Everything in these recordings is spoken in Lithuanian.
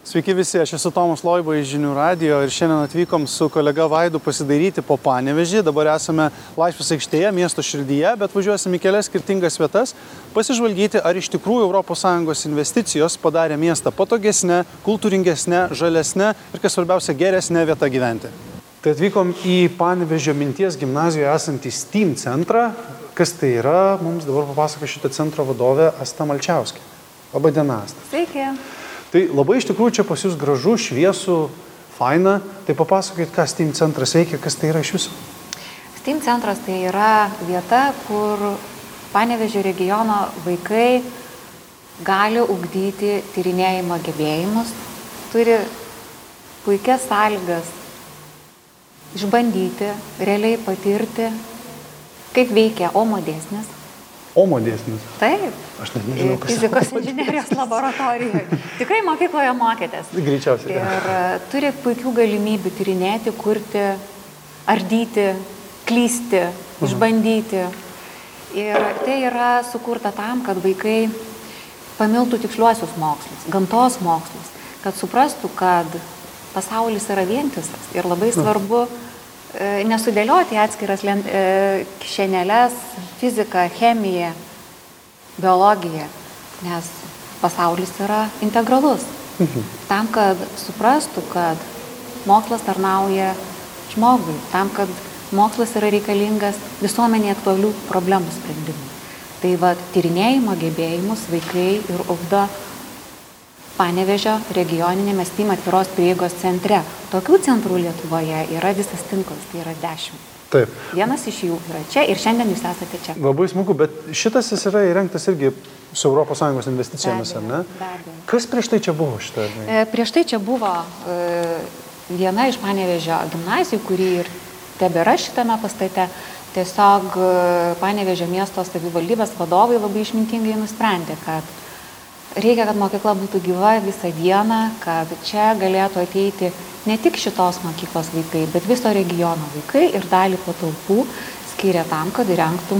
Sveiki visi, aš esu Tomas Loiba iš Žinių radijo ir šiandien atvykom su kolega Vaidu pasidairyti po Panevėžį. Dabar esame Laisvės aikštėje, miesto širdyje, bet važiuosime į kelias skirtingas vietas, pasižvalgyti, ar iš tikrųjų ES investicijos padarė miestą patogesnę, kultūringesnę, žalesnę ir, kas svarbiausia, geresnę vietą gyventi. Tai atvykom į Panevėžio minties gimnazijoje esantį STEAM centrą. Kas tai yra, mums dabar papasako šito centro vadovė Asta Malčiauskė. Labą dieną, Asta. Sveiki. Tai labai iš tikrųjų čia pas jūs gražu, šviesu, faina. Tai papasakokit, ką STEAM centras veikia, kas tai yra iš viso. STEAM centras tai yra vieta, kur Panevėžio regiono vaikai gali ugdyti tyrinėjimo gebėjimus, turi puikias sąlygas išbandyti, realiai patirti, kaip veikia OMO dėsnis. OMO dėsnis? Taip. Aš net nežinau, kas Fizikos inžinerijos laboratorijoje. Tikrai mokykloje mokėtės. Greičiausiai. Ir turi puikių galimybių tyrinėti, kurti, ardyti, klysti, išbandyti. Ir tai yra sukurta tam, kad vaikai pamiltų tiksliuosius mokslus, gamtos mokslus, kad suprastų, kad pasaulis yra vientisas ir labai svarbu nesudėlioti atskiras kišenėles, fiziką, chemiją, biologiją, nes pasaulis yra integralus. Tam, kad suprastų, kad mokslas tarnauja žmogui, tam, kad mokslas yra reikalingas visuomenėje aktualių problemų sprendimui. Tai va, tyrinėjimo gebėjimus vaikai ir ugdo Panevėžio regioninėme STEAM atviros prieigos centre. Tokių centrų Lietuvoje yra visas tinklas, tai yra 10. Taip. Vienas iš jų yra čia ir šiandien jūs esate čia. Labai smagu, bet šitas jis yra įrengtas irgi su ES investicijomis, ar ne? Be abejo. Kas prieš tai čia buvo šitą? Prieš tai čia buvo viena iš Panevėžio gimnazijų, kuri ir tebėra šitame pastate. Tiesiog Panevėžio miesto savivaldybės vadovai labai išmintingai nusprendė, kad reikia, kad mokykla būtų gyva visą dieną, kad čia galėtų ateiti ne tik šitos mokyklos vaikai, bet viso regiono vaikai ir dalį patalpų skiria tam, kad įrengtų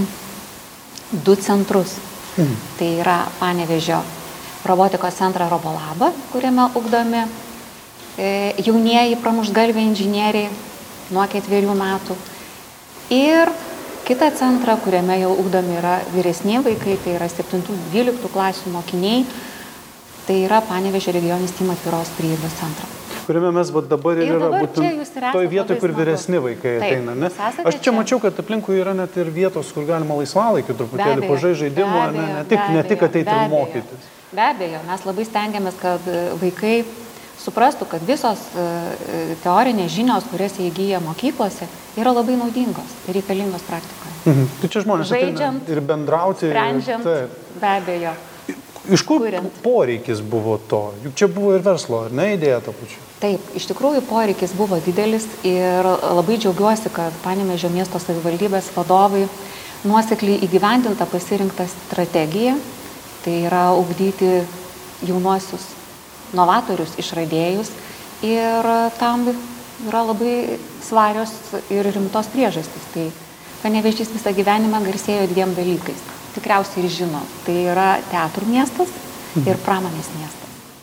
2 centrus. Tai yra Panevėžio robotikos centrą Robolabą, kuriame ugdomi jaunieji pramuštgalviai inžinieriai nuo 4 metų. Ir kitą centrą, kuriame jau ugdomi yra vyresni vaikai, tai yra 7-12 klasių mokiniai, tai yra Panevėžio regioninis STEAM atviros prieigos centras. Kuriame mes dabar ir yra būtent toj vietoj, kur vyresni vaikai ateina, ne? Aš čia mačiau, kad aplinkui yra net ir vietos, kur galima laisvalaikį truputėlį pažaidimų, ne tik ateiti ir mokytis. Be abejo, mes labai stengiamės, kad vaikai suprastų, kad visos teorinės žinios, kurias jie įgyja mokyklose, yra labai naudingos ir reikalingos praktikoje. Tai čia žmonės ateina ir bendrauti. Sprendžiant, be abejo. Iš kur poreikis buvo to? Juk čia buvo ir verslo, ar ne, idėja to pačiu? Taip, iš tikrųjų poreikis buvo didelis ir labai džiaugiuosi, kad Panevėžio miesto savivaldybės vadovai nuosekliai įgyvendinta pasirinkta strategija. Tai yra ugdyti jaunuosius novatorius, išradėjus ir tam yra labai svarios ir rimtos priežastys. Tai Panevėžys visą gyvenimą garsėjo 2 dalykais. Tikriausiai ir žino. Tai yra teatrų miestas ir pramonės miestas.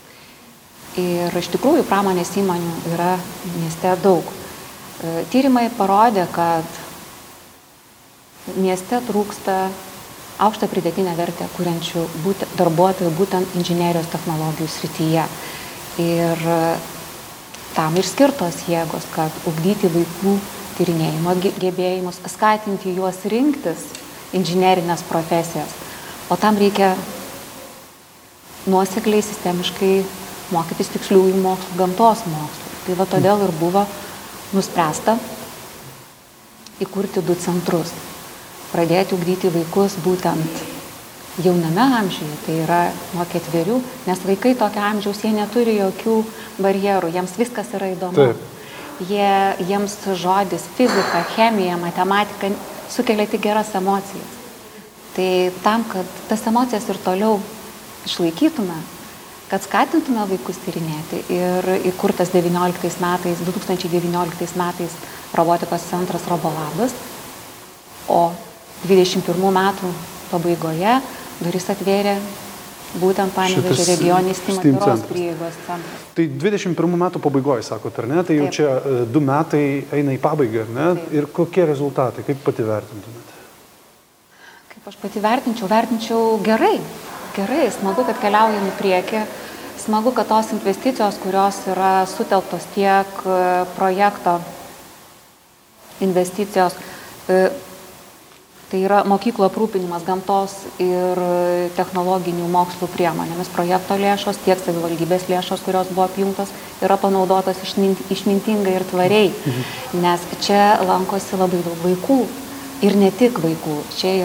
Ir iš tikrųjų pramonės įmonių yra mieste daug. Tyrimai parodė, kad mieste trūksta aukštą pridėtinę vertę kuriančių darbuotojų būtent inžinerijos technologijų srityje. Ir tam ir skirtos jėgos, kad ugdyti vaikų tyrinėjimo gebėjimus, skatinti juos rinktis inžinerinės profesijas. O tam reikia nuosekliai, sistemiškai mokytis tiksliųjų mokslų, gamtos mokslų. Tai va todėl ir buvo nuspręsta įkurti 2 centrus. Pradėti ugdyti vaikus būtent jauname amžiuje, tai yra nuo 4, nes vaikai tokio amžiaus, jie neturi jokių barjerų, jiems viskas yra įdomu. Jiems žodis fizika, chemija, matematika sukelia tik geras emocijas. Tai tam, kad tas emocijas ir toliau išlaikytume, kad skatintume vaikus tyrinėti ir įkurtas 2019 metais robotikos centras Robolabas, o 21 metų pabaigoje duris atvėrė Būtent Panevėžio regioninis steam atviros prieigos centras. Tai 21 metų pabaigoje, sakot, ar ne? Tai jau čia 2 metai eina į pabaigą, ar ne? Taip. Ir kokie rezultatai, kaip pati vertintumėte? Kaip aš pati vertinčiau gerai. Gerai, smagu, kad keliaujam į priekį. Smagu, kad tos investicijos, kurios yra sutelktos tiek projekto investicijos, tai yra mokyklų aprūpinimas gamtos ir technologinių mokslų priemonėmis, projekto lėšos, tiek savivaldybės lėšos, kurios buvo apjungtos, yra panaudotos išmintingai ir tvariai, nes čia lankosi labai daug vaikų ir ne tik vaikų.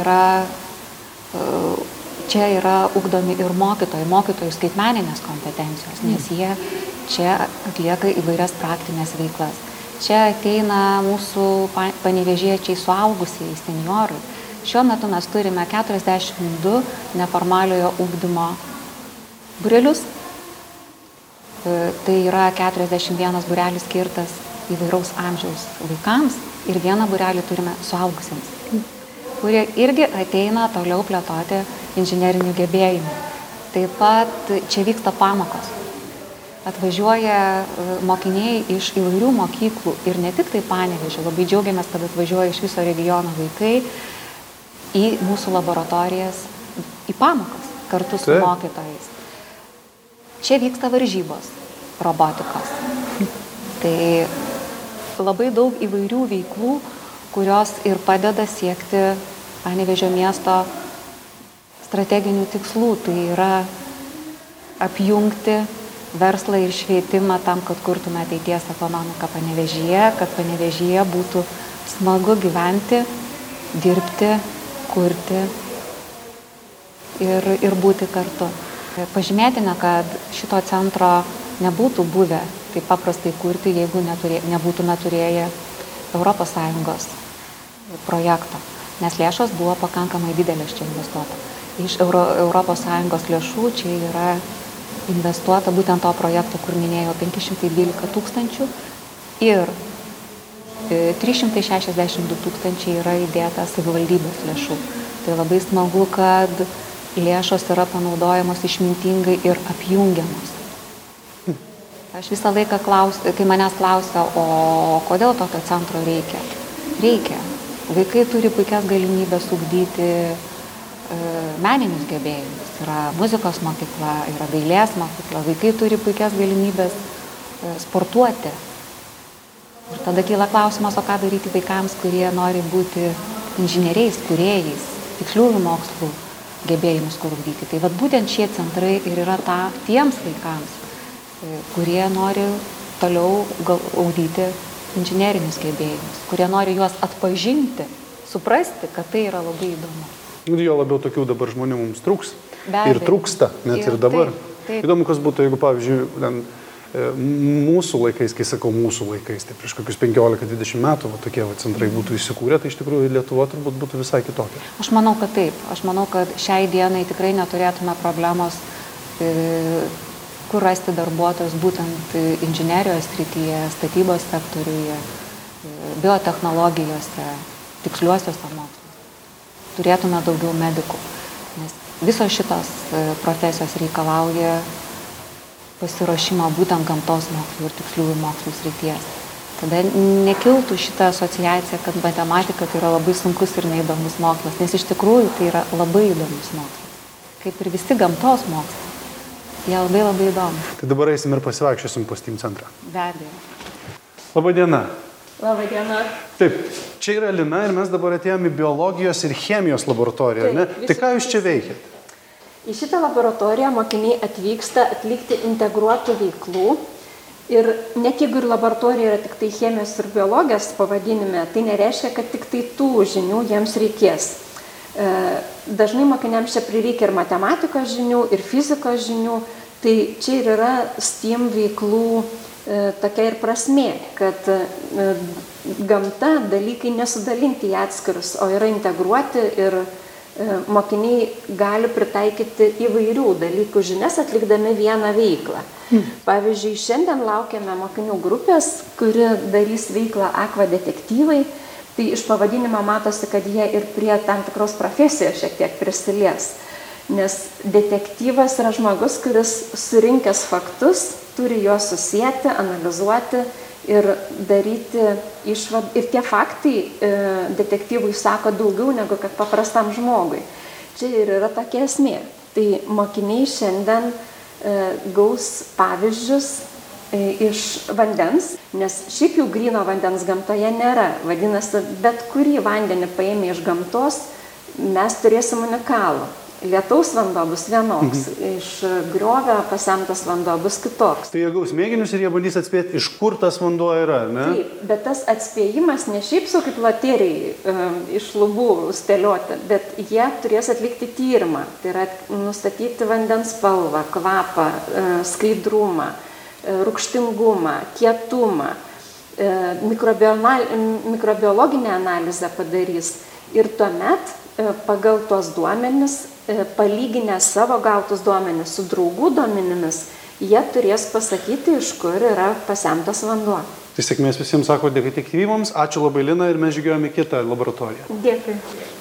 Čia yra ugdomi ir mokytojų skaitmeninės kompetencijos, nes jie čia atlieka įvairias praktinės veiklas. Čia ateina mūsų panevėžiečiai suaugusieji, senjorai. Šiuo metu mes turime 42 neformaliojo ugdymo būrelius. Tai yra 41 būrelis skirtas įvairaus amžiaus vaikams ir 1 būrelį turime suaugusiems, kurie irgi ateina toliau plėtoti inžinerinių gebėjimų. Taip pat čia vyksta pamokos. Atvažiuoja mokiniai iš įvairių mokyklų ir ne tik tai Panevėžio. Labai džiaugiamės, kad atvažiuoja iš viso regiono vaikai į mūsų laboratorijas, į pamokas kartu su mokytojais. Čia vyksta varžybos robotikos. Tai labai daug įvairių veiklų, kurios ir padeda siekti Panevėžio miesto strateginių tikslų. Tai yra apjungti verslą ir švietimą tam, kad kurtume ateities ekonomiką Panevėžyje, kad Panevėžyje būtų smagu gyventi, dirbti, kurti ir būti kartu. Pažymėtina, kad šito centro nebūtų buvę taip paprastai kurti, jeigu nebūtume turėję ES projekto, nes lėšos buvo pakankamai didelės čia investuota. Iš ES lėšų čia yra investuota būtent to projekto, kur minėjau, 512 tūkstančių ir 362 tūkstančiai yra įdėta savivaldybės lėšų. Tai labai smagu, kad lėšos yra panaudojamos išmintingai ir apjungiamos. Aš visą laiką kai manęs klausia, o kodėl tokio centro reikia? Reikia. Vaikai turi puikias galimybės ugdyti meninius gebėjimus. Yra muzikos mokykla, yra dailės mokykla. Vaikai turi puikias galimybės sportuoti. Ir tada kyla klausimas, o ką daryti vaikams, kurie nori būti inžinieriais, kūrėjais, tiksliųjų mokslų gebėjimus kur ugdyti. Tai vat būtent šie centrai ir yra tiems vaikams, kurie nori toliau ugdyti inžinerinius gebėjimus, kurie nori juos atpažinti, suprasti, kad tai yra labai įdomu. Ir jo labiau tokių dabar žmonių mums trūks. Ir trūksta, net ir dabar. Taip. Įdomu, kas būtų, jeigu, pavyzdžiui, mūsų laikais, kai sakau mūsų laikais, tai prieš kokius 15-20 metų tokie centrai būtų įsikūrę, tai iš tikrųjų Lietuva turbūt būtų visai kitokia. Aš manau, kad taip. Aš manau, kad šiai dienai tikrai neturėtume problemos, kur rasti darbuotojus būtent inžinerijos srityje, statybos sektoriuje, biotechnologijose, tiksliuosiuose moksluose. Turėtume daugiau medikų, nes visos šitos profesijos reikalauja pasiruošimo būtent gamtos mokslų ir tiksliųjų mokslų srities. Tada nekiltų šitą asociaciją, kad matematika tai yra labai sunkus ir neįdomus mokslas, nes iš tikrųjų tai yra labai įdomus mokslas. Kaip ir visi gamtos mokslai. Jie labai labai įdomus. Tai dabar eisim ir pasivaikščiosim po STEAM centrą. Be abejo. Labą dieną. Labą dieną. Taip, čia yra Lina ir mes dabar atėjome į biologijos ir chemijos laboratoriją, ne? Tai ką jūs čia veikėt? Į šitą laboratoriją mokiniai atvyksta atlikti integruotų veiklų ir net jeigu ir laboratorija yra tik tai chemijos ir biologijos pavadinime, tai nereiškia, kad tik tai tų žinių jiems reikės. Dažnai mokiniams čia prireikia ir matematikos žinių, ir fizikos žinių, tai čia ir yra STEAM veiklų tokia ir prasmė, kad gamta dalykai nesudalinti į atskirus, o yra integruoti ir mokiniai gali pritaikyti įvairių dalykų žinias atlikdami vieną veiklą. Pavyzdžiui, šiandien laukiame mokinių grupės, kuri darys veiklą Aqua detektyvai. Tai iš pavadinimo matosi, kad jie ir prie tam tikros profesijos šiek tiek prisilies. Nes detektyvas yra žmogus, kuris surinkęs faktus, turi juos susijęti, analizuoti ir daryti išvadą. Ir tie faktai detektyvui sako daugiau negu kad paprastam žmogui. Čia ir yra tokia esmė. Tai mokiniai šiandien gaus pavyzdžius iš vandens, nes šiaip jau gryno vandens gamtoje nėra. Vadinasi, bet kurį vandenį paėmė iš gamtos, mes turėsim unikalų. Lietaus vanduo bus vienoks, iš griovio pasemtas vanduo bus kitoks. Tai jie gaus mėginius ir jie bandys atspėti, iš kur tas vanduo yra, ne? Taip, bet tas atspėjimas ne šiaip su kaip loteriai iš lubų stėlioti, bet jie turės atlikti tyrimą. Tai yra nustatyti vandens spalvą, kvapą, skaidrumą, rūgštingumą, kietumą, mikrobiologinę analizę padarys. Ir tuomet pagal tuos duomenis, palyginę savo gautus duomenis su draugų duomenimis, jie turės pasakyti, iš kur yra pasemtas vanduo. Tai sėkmės visiems sako detektyvams. Ačiū labai, Lina, ir mes žygiuojame į kitą laboratoriją. Dėkui.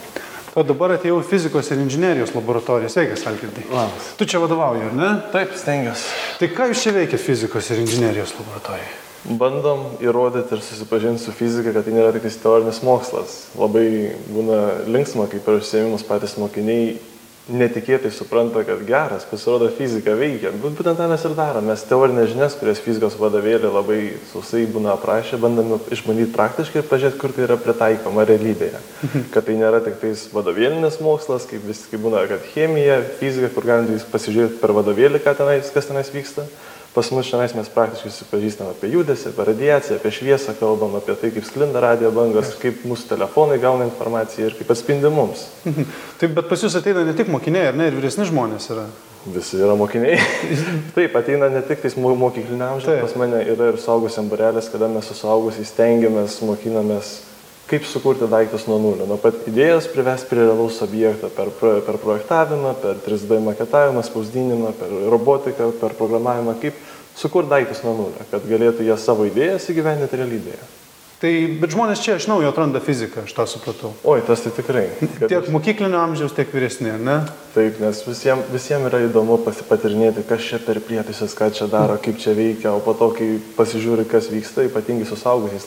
O dabar atėjau fizikos ir inžinerijos laboratoriją. Sveikas, Algirdai. Labas. Tu čia vadovauji, ar ne? Taip, stengiuosi. Tai ką jūs čia veikia fizikos ir inžinerijos laboratorijoje? Bandom įrodyti ir susipažinti su fizika, kad tai nėra tik teorinis mokslas. Labai būna linksma, kai per užsiėmimus patys mokiniai netikėtai supranta, kad geras, pasirodo fizika veikia. Būtent tą mes ir darom. Mes teorinės žinias, kurias fizikos vadovėlį labai sausai būna aprašę, bandome išbandyti praktiškai ir pažiūrėti, kur tai yra pritaikoma realybėje. Kad tai nėra tik tais vadovėlinis mokslas, kaip vis tik būna, kad chemija, fizika, kur galite pasižiūrėti per vadovėlį, kas tenais vyksta. Pas mus šiandien mes praktiškai susipažįstam apie judesį, apie radiaciją, apie šviesą, kalbam apie tai, kaip sklinda radijo bangos, kaip mūsų telefonai gauna informaciją ir kaip atspindi mums. Taip, bet pas jūs ateina ne tik mokiniai, ar ne, ir vyresni žmonės yra? Visi yra mokiniai. Taip, ateina ne tik tais mokyklinio amžiaus, pas mane yra ir suaugusiam būrelis, kada mes su suaugusiais stengiamės, mokinamės, kaip sukurti daiktus nuo nulio. Nuo pat idėjos privesti prie realaus objekto per projektavimą, per 3D maketavimą, spausdinimą, per robotiką, per programavimą, kaip sukurti daiktus nuo nulio, kad galėtų jie savo idėjas įgyvendinti realybėje. Tai, bet žmonės čia iš naujo atranda fiziką, aš tą supratau. Oi, tas tai tikrai. Tiek mokyklinio amžiaus, tiek vyresni, ne? Taip, nes visiems yra įdomu patirinėti, kas čia per prietaisas, ką čia daro, kaip čia veikia, o po to, kai pasižiūri, kas vyksta, ypatingai su suaugusiais,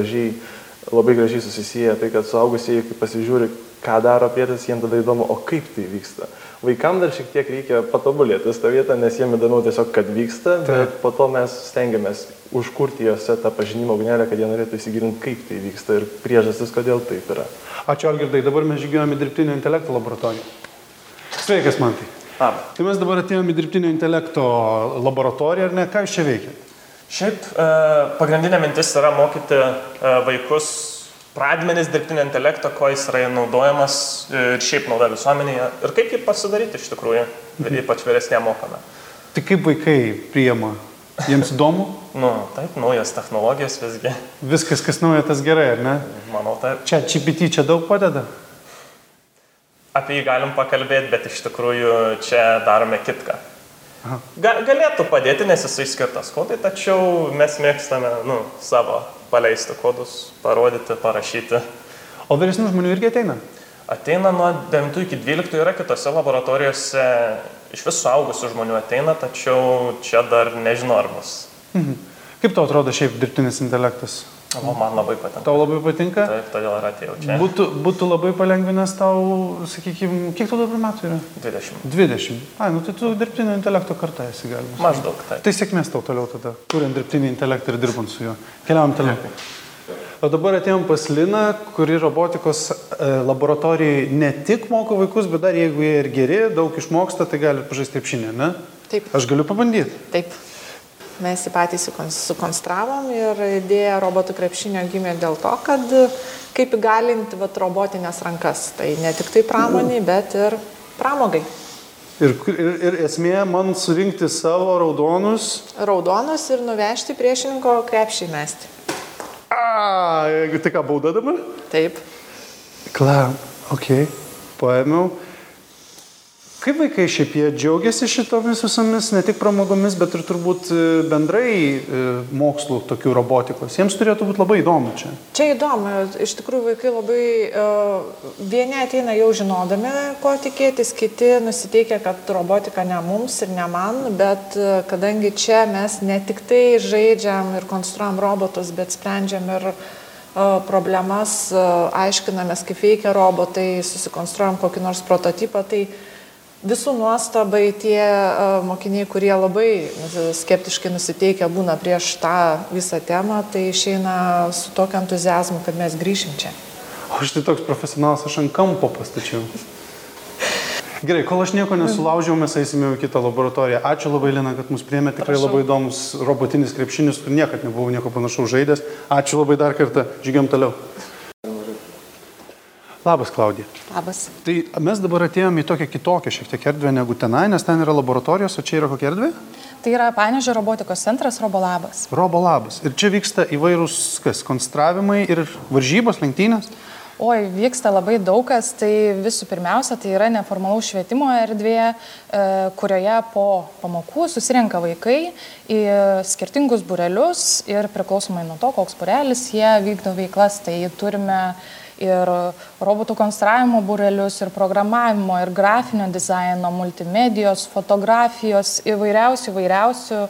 labai gražiai susisieja tai, kad suaugusieji, kai pasižiūri, ką daro prietaisas, jiems tada įdomu, o kaip tai vyksta. Vaikam dar šiek tiek reikia patobulėti tą vietą, nes jiems įdomu tiesiog, kad vyksta, bet po to mes stengiamės užkurti juose tą pažinimo ugnelę, kad jie norėtų įsigilinti, kaip tai vyksta ir priežastis, kodėl taip yra. Ačiū, Algirdai. Dabar mes žygiuojame į dirbtinio intelekto laboratoriją. Sveikas, Mantai. Tai mes dabar atėjome į dirbtinio intelekto laboratoriją, ar ne? Ką jūs čia veikiate? Šiaip pagrindinė mintis yra mokyti vaikus pradmenis dirbtinio intelekto, ko jis yra naudojamas ir šiaip nauda visuomenėje ir kaip jį pasidaryti iš tikrųjų, ypač vyresnėm mokame. Tai kaip vaikai priima? Jiems įdomu? Taip, naujas technologijas visgi. Viskas, kas nauja, tas gerai, ar ne? Manau, taip. Čia GPT čia daug padeda? Apie jį galim pakalbėti, bet iš tikrųjų čia darome kitką. Galėtų padėti, nes jisai skirtas kodai, tačiau mes mėgstame savo paleisti kodus, parodyti, parašyti. O vyresnių žmonių irgi ateina? Ateina nuo 9 iki 12, yra kitose laboratorijose, iš visų suaugusių žmonių ateina, tačiau čia dar nežinau ar bus. Kaip tau atrodo šiaip dirbtinis intelektas? Man labai patinka. Tau labai patinka? Taip, todėl ir atėjau čia. Būtų labai palengvinęs tau, sakykime, kiek tau dabar metų yra? 20. 20. Tai tu dirbtinio intelekto karta esi galima. Maždaug, taip. Tai sėkmės tau toliau tada, kuriant dirbtinį intelektą ir dirbant su juo. Keliavom toliau. O dabar atėjom pas Liną, kuri robotikos laboratorijai ne tik moko vaikus, bet dar jeigu jie ir geri, daug išmoksta, tai gali pažaisti krepšinį, ne? Taip. Aš galiu pabandyti? Taip. Mes jį patys sukonstravom ir idėja robotų krepšinio gimė dėl to, kad kaip įgalinti robotinės rankas. Tai ne tik tai pramoniai, bet ir pramogai. Ir esmė man surinkti savo raudonus ir nuvežti priešininko krepšį mesti. Tai ką, bauda dabar? Taip. Paėmiau. Kaip vaikai šiaip jie džiaugiasi šitomis visomis, ne tik pramogomis, bet ir turbūt bendrai mokslų tokių robotikos? Jiems turėtų būti labai įdomu čia. Čia įdomu. Iš tikrųjų vaikai labai, vieni ateina jau žinodami, ko tikėtis, kiti nusiteikia, kad robotika ne mums ir ne man, bet kadangi čia mes ne tik tai žaidžiam ir konstruojam robotus, bet sprendžiam ir problemas, aiškinamės, kaip veikia robotai, susikonstruojam kokį nors prototipą, tai visų nuostabai tie mokiniai, kurie labai skeptiškai nusiteikę būna prieš tą visą temą, tai išeina su tokiu entuziazmu, kad mes grįšim čia. O štai toks profesionalas, aš ant kampo pastačiau. Gerai, kol aš nieko nesulaužiau, mes eisime į kitą laboratoriją. Ačiū labai, Lina, kad mus priėmė. Tikrai labai įdomus robotinis krepšinis, kur niekad nebuvau nieko panašaus žaidęs. Ačiū labai dar kartą. Žygiam toliau. Labas, Klaudija. Labas. Tai mes dabar atėjome į tokią kitokią šiek tiek erdvę negu tenai, nes ten yra laboratorijos, o čia yra kokia erdvė? Tai yra Panevėžio robotikos centras Robolabas. Robolabas. Ir čia vyksta įvairūs konstravimai ir varžybos, lenktynės? Oi, vyksta labai daug kas. Tai visų pirmiausia, tai yra neformalaus švietimo erdvė, kurioje po pamokų susirenka vaikai į skirtingus būrelius ir priklausomai nuo to, koks būrelis, jie vykdo veiklas. Tai turime ir robotų konstravimo būrelius, ir programavimo, ir grafinio dizaino, multimedijos, fotografijos, įvairiausių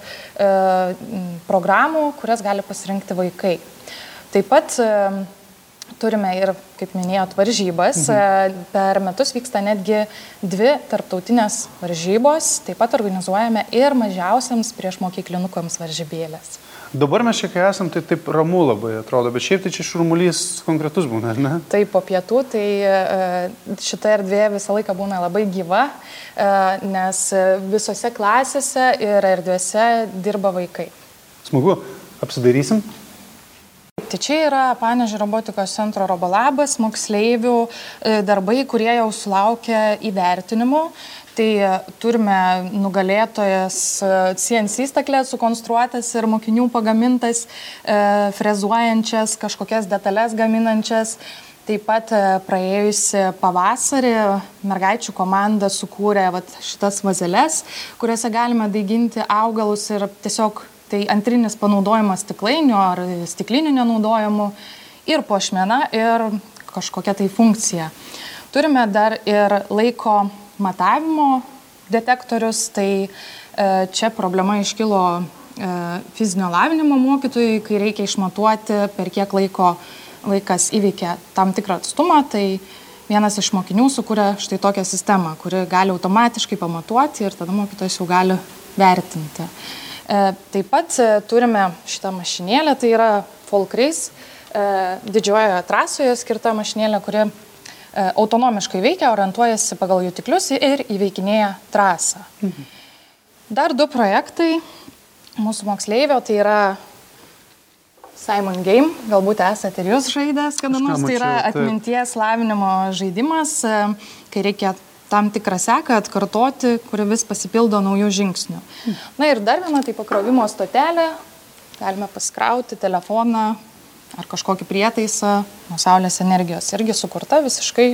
programų, kurias gali pasirinkti vaikai. Taip pat turime ir, kaip minėjot, varžybas. Per metus vyksta netgi 2 tarptautinės varžybos. Taip pat organizuojame ir mažiausiams priešmokyklinukams varžybėlės. Dabar mes čia, kai esam, tai taip ramu labai atrodo, bet šiaip tai čia šurmulys konkretus būna, ar ne? Taip, po pietų, tai šita erdvė visą laiką būna labai gyva, nes visose klasėse ir erdvėse dirba vaikai. Smagu, apsidairysim? Tai čia yra Panevėžio robotikos centro Robolabas, moksleivių darbai, kurie jau sulaukia įvertinimų. Tai turime nugalėtojas CNC staklės sukonstruotas ir mokinių pagamintas, frezuojančias, kažkokias detalės gaminančias. Taip pat praėjusi pavasarį mergaičių komanda sukūrė šitas vazeles, kuriuose galime daiginti augalus ir tiesiog tai antrinis panaudojimas stiklainių ar stiklinių nenaudojamų ir puošmena ir kažkokia tai funkcija. Turime dar ir laiko matavimo detektorius, tai čia problema iškilo fizinio lavinimo mokytojui, kai reikia išmatuoti, per kiek laiko vaikas įveikia tam tikrą atstumą, tai vienas iš mokinių sukūrė štai tokią sistemą, kuri gali automatiškai pamatuoti ir tada mokytojas jau gali vertinti. Taip pat turime šitą mašinėlę, tai yra Folkreis, didžiojoje trasoje skirta mašinėlė, kuri autonomiškai veikia, orientuojasi pagal jutiklius ir įveikinėja trasą. Dar 2 projektai mūsų moksleivio, tai yra Simon Game, galbūt esate ir jūs žaidęs kada nors, tai yra atminties lavinimo žaidimas, kai reikia tam tikrą seką atkartoti, kuri vis pasipildo naujų žingsnių. Na ir dar viena, tai pakrovimo stotelė, galime pasikrauti telefoną ar kažkokį prietaisą nuo saulės energijos. Irgi sukurta visiškai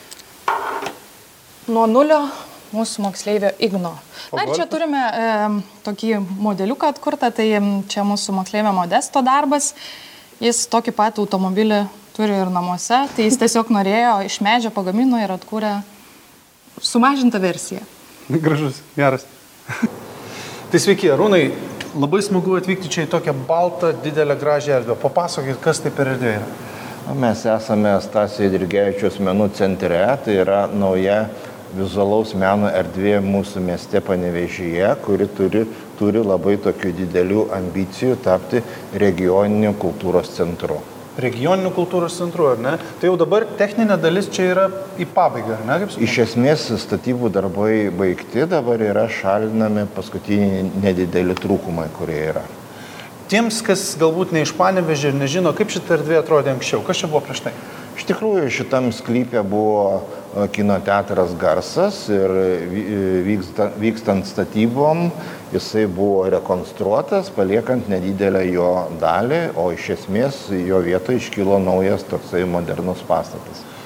nuo nulio mūsų moksleivio Igno. Na ir čia turime tokį modeliuką atkurtą, tai čia mūsų moksleivio Modesto darbas. Jis tokį pat automobilį turi ir namuose, tai jis tiesiog norėjo iš medžio pagamino ir atkūrė sumažintą versiją. Gražus, geras. Tai sveiki, Arūnai. Labai smagu atvykti čia į tokią baltą, didelę, gražią erdvę. Papasakokit, kas tai per erdvė yra. Mes esame Stasio Eidrigevičiaus menų centre, tai yra nauja vizualaus meno erdvė mūsų mieste Panevėžyje, kuri turi labai tokių didelių ambicijų tapti regioniniu kultūros centru. Regioniniu kultūros centru, ar ne? Tai jau dabar techninė dalis čia yra į pabaigą, ar ne? Iš esmės statybų darbai baigti, dabar yra šalinami paskutiniai nedideli trūkumai, kurie yra. Tiems, kas galbūt ne iš Panevėžio ir nežino, kaip šitą erdvę atrodė anksčiau, kas čia buvo prieš tai? Iš tikrųjų, šitam sklype buvo kino teatras Garsas ir vykstant statybom jisai buvo rekonstruotas, paliekant nedidelę jo dalį, o iš esmės jo vietoje iškilo naujas toksai modernus pastatas.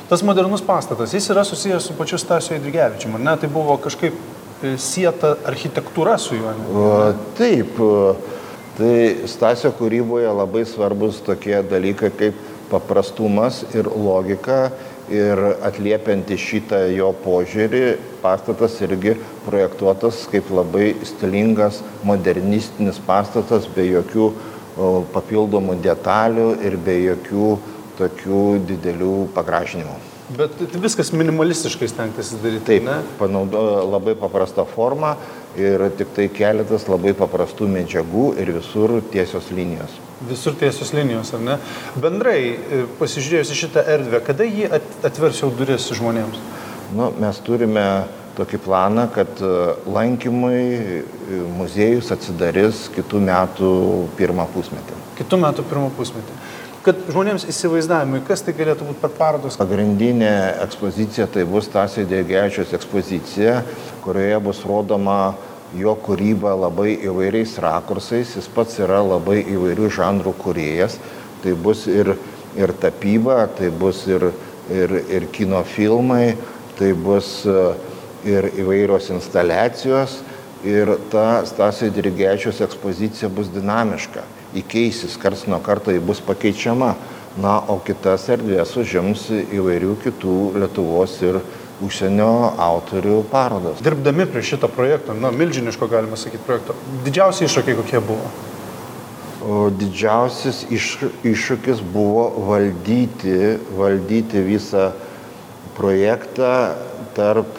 Tas modernus pastatas, jis yra susijęs su pačiu Stasiu Eidrigevičiumi, ar ne? Tai buvo kažkaip sieta architektūra su juo, ne? Taip, tai Stasio kūryboje labai svarbus tokie dalykai kaip paprastumas ir logika ir atliepianti šitą jo požiūrį, pastatas irgi projektuotas kaip labai stilingas, modernistinis pastatas be jokių papildomų detalių ir be jokių tokių didelių pagražinimų. Bet viskas minimalistiškai stengtasi daryti, taip, ne? Panaudoja labai paprastą formą ir tik tai keletas labai paprastų medžiagų ir visur tiesios linijos. Visur tiesios linijos, ar ne? Bendrai, pasižiūrėjus į šitą erdvę, kada jį atvers jau duris žmonėms? Mes turime tokį planą, kad lankymui muziejus atsidarys kitų metų pirmą pusmetį. Kitų metų pirmą pusmetį. Kad žmonėms įsivaizdavimui, kas tai galėtų būti per parodos? Pagrindinė ekspozicija tai bus Stasio Eidrigevičiaus ekspozicija, kurioje bus rodoma jo kūryba labai įvairiais rakursais. Jis pats yra labai įvairių žanrų kūrėjas. Tai bus ir tapyba, tai bus ir kino filmai, tai bus ir įvairios instaliacijos. Ir ta Stasio Eidrigevičiaus ekspozicija bus dinamiška. Įkeisis, karts nuo karto jį bus pakeičiama. O kitas erdvės užims įvairių kitų Lietuvos ir užsienio autorių parodos. Dirbdami prie šito projekto, milžiniško galima sakyti projekto, didžiausi iššūkiai kokie buvo? Didžiausias iššūkis buvo valdyti visą projektą tarp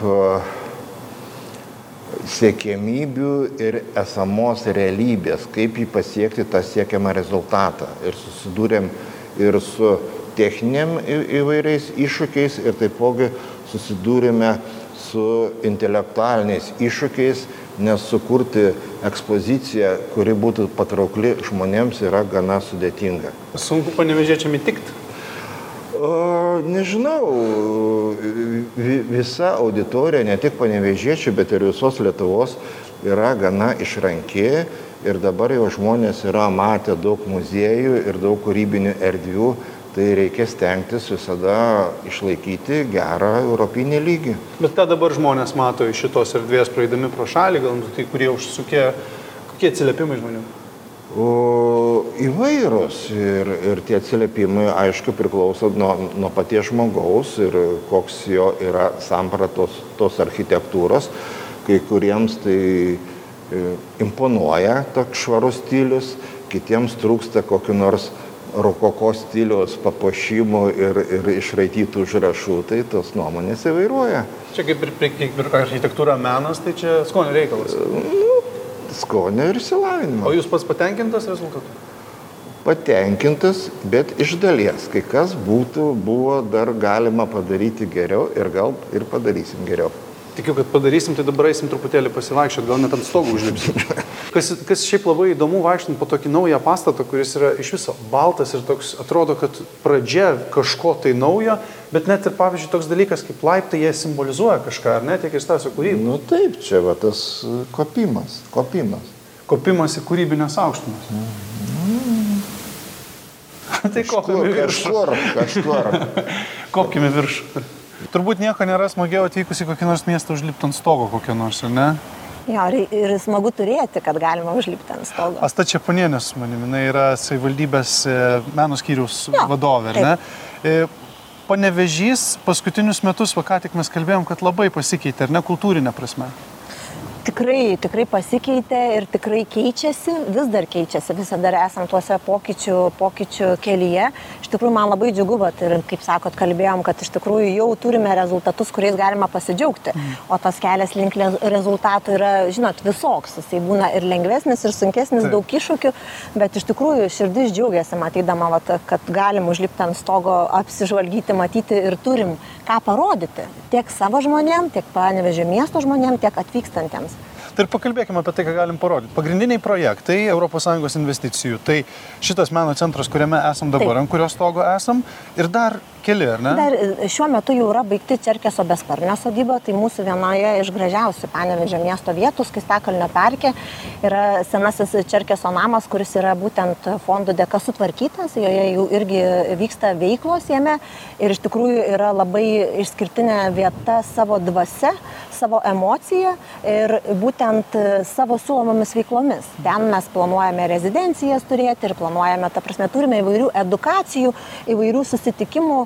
siekiamybių ir esamos realybės, kaip jį pasiekti tą siekiamą rezultatą. Ir susidūrėm ir su techniniam įvairiais iššūkiais ir taipogi susidūrėme su intelektualiniais iššūkiais, nes sukurti ekspoziciją, kuri būtų patraukli žmonėms, yra gana sudėtinga. Sunku panevėžiečiam įtikti? Nežinau, visa auditorija, ne tik panevėžiečių, bet ir visos Lietuvos yra gana išranki ir dabar jau žmonės yra matę daug muziejų ir daug kūrybinių erdvių, tai reikia stengtis visada išlaikyti gerą europinį lygį. Bet ką dabar žmonės mato iš šitos erdvės praeidami pro šalį, galbūt tai kurie užsukė, kokie atsiliepimai žmonių? Įvairūs ir tie atsiliepimai, aišku, priklauso nuo paties žmogaus ir koks jo yra sampratos tos architektūros. Kai kuriems tai imponuoja toks švarus stilius, kitiems trūksta kokiu nors rokoko stiliaus papuošimų ir išraitytų užrašų, tai tos nuomonės įvairuoja. Čia kaip ir architektūra menas, tai čia skonio reikalas. Skonio ir išsilavinimo. O jūs pats patenkintas rezultatu? Patenkintas, bet iš dalies. Kai kas buvo dar galima padaryti geriau ir gal ir padarysim geriau. Tikiu, kad padarysim, tai dabar eisim truputėlį pasivaikščiot, gal net ant stogų užlipsim. Kas šiaip labai įdomu vaikštant po tokį naują pastatą, kuris yra iš viso baltas ir toks, atrodo, kad pradžia kažko tai naujo, bet net ir, pavyzdžiui, toks dalykas kaip laiptai, jie simbolizuoja kažką, ar ne, tiek ir Stasio kūrybą? Taip, čia va tas kopimas. Kopimas į kūrybinės aukštumas. Tai kopime viršų. Kažkur. Kopkime viršų. Turbūt nieko nėra smagiau atvykus į kokį nors miestą užlipti ant stogo kokio nors, ar ne? Jo, ir smagu turėti, kad galima užlipti ant stogo. Asta Čeponienė su manimi, jinai yra savivaldybės meno skyriaus vadovė, ar ne? Panevėžys paskutinius metus, ką tik mes kalbėjom, kad labai pasikeitė, ar ne, kultūrinė prasme? Tikrai pasikeitė ir tikrai keičiasi, vis dar keičiasi, visada esam tuose pokyčių kelyje. Iš tikrųjų, man labai džiugu, bet ir, kaip sakot, kalbėjom, kad iš tikrųjų jau turime rezultatus, kuriais galima pasidžiaugti. O tas kelias link rezultatų yra, žinot, visoks. Jisai būna ir lengvesnis, ir sunkesnis, daug iššūkių, bet iš tikrųjų širdis džiaugiasi, matydama, kad galim užlipti ant stogo, apsižvalgyti, matyti ir turim ką parodyti. Tiek savo žmonėm, tiek Panevėžio miesto žmonėm, tiek atvykstantiems. Tai ir pakalbėkime apie tai, ką galim parodyti. Pagrindiniai projektai ES investicijų. Tai šitas meno centras, kuriame esam dabar, ant kurio stogo esam. Ir dar keli, ar ne? Dar šiuo metu jau yra baigti Čerkeso besparnio sodyba, tai mūsų vienoje iš gražiausių Panevėžio miesto vietų, Skaistakalnio parke, yra senasis Čerkeso namas, kuris yra būtent fondų dėka sutvarkytas, joje jau irgi vyksta veiklos jame ir iš tikrųjų yra labai išskirtinė vieta savo dvasia, savo emocija ir būtent savo siūlomomis veiklomis. Ten mes planuojame rezidencijas turėti ir planuojame, turime įvairių edukacijų, įvairių susitikimų,